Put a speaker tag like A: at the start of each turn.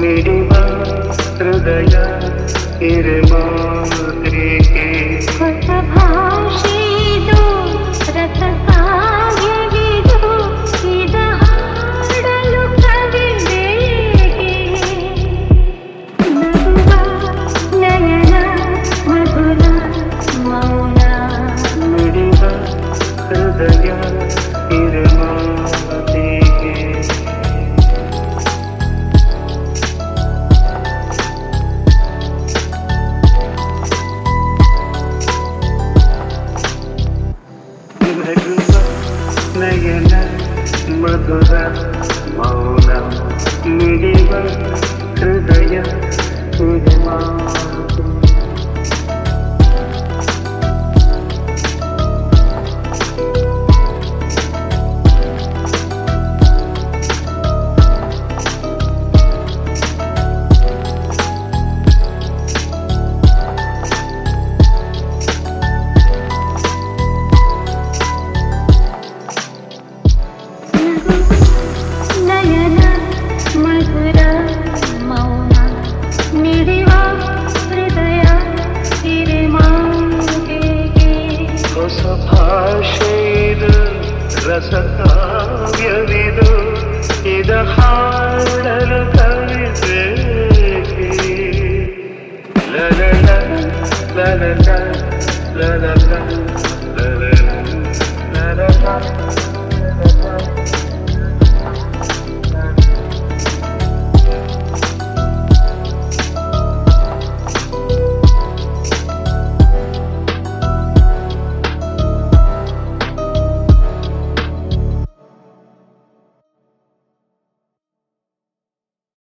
A: ಮಿಡಿವ ಹೃದಯ ಹಿರೇಮಾತ್ರಿಗೆ
B: ಹೊಸ ಭಾಷೆದು ರಸ ಕಾವ್ಯವಿದು ಇದ ಹಾಡಲು ಕವಿತೆಗೆ ನಗುವ ನಯನ ಮಧುರ ಮೌನ
A: ಮಿಡಿವ ಹೃದಯ ಹಿರೇಮಾತ್ರಿಗೆ ನಗುವ ನಯನ ಮಧುರ ಮೌನ ಮಿಡಿವ ಹೃದಯ ಹಿರೇಮಾತು
B: ನಯನ ಮಧುರ ಮೌನ ಮಿಡಿವ ಹೃದಯ ಹಿರೇಮಾತೆಗೆ
A: ಹೊಸ ಭಾಷೆಯಿದು ರಸ ಕಾವ್ಯವಿದು ಇದ ಹಾಡಲು ಕವಿತೆಗೆ ಲಲಲ ಲಲಲ ಲಲಲ ಲಲಲ ಲಲಲ